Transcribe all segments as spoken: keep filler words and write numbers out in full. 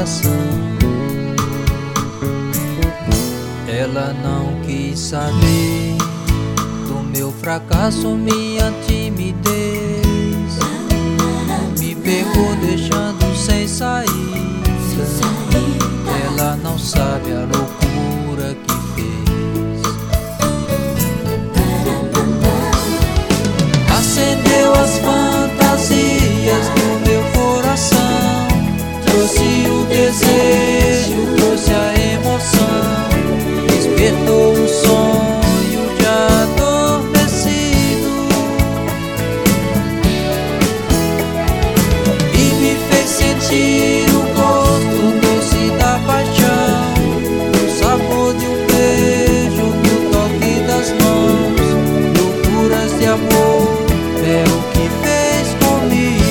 coração. Ela não quis saber do meu fracasso, minha timidez. Me pegou deixando sem saída. Ela não sabe a loucura que fez. Acendeu as fantasias do meu coração, trouxe o desejo, trouxe a emoção, despertou um sonho já adormecido e me fez sentir o gosto doce da paixão, o sabor de um beijo, no toque das mãos. Loucuras de amor é o que fez comigo.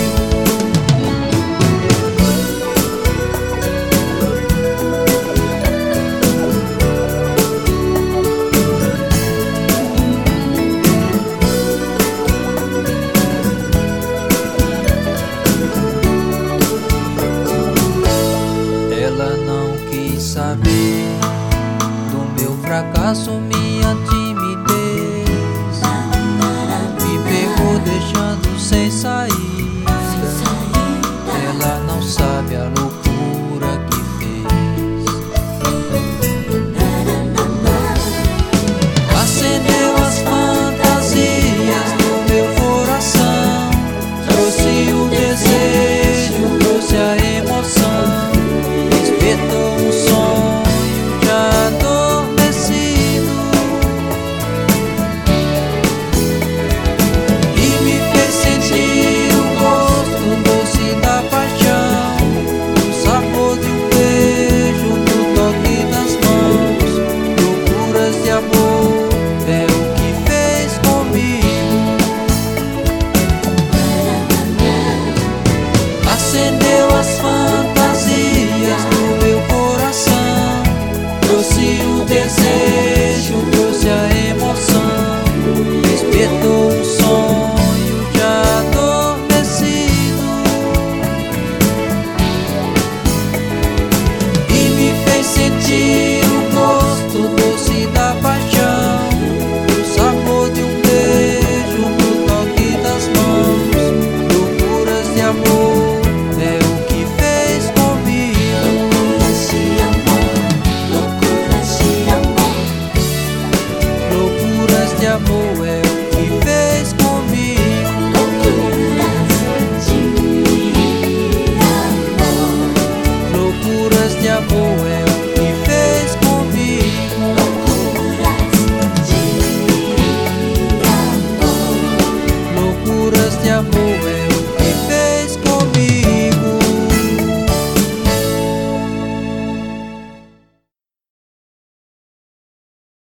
Ela não quis saber do meu fracasso, minha timidez. Me pegou deixando sem saída. Ela não sabe a loucura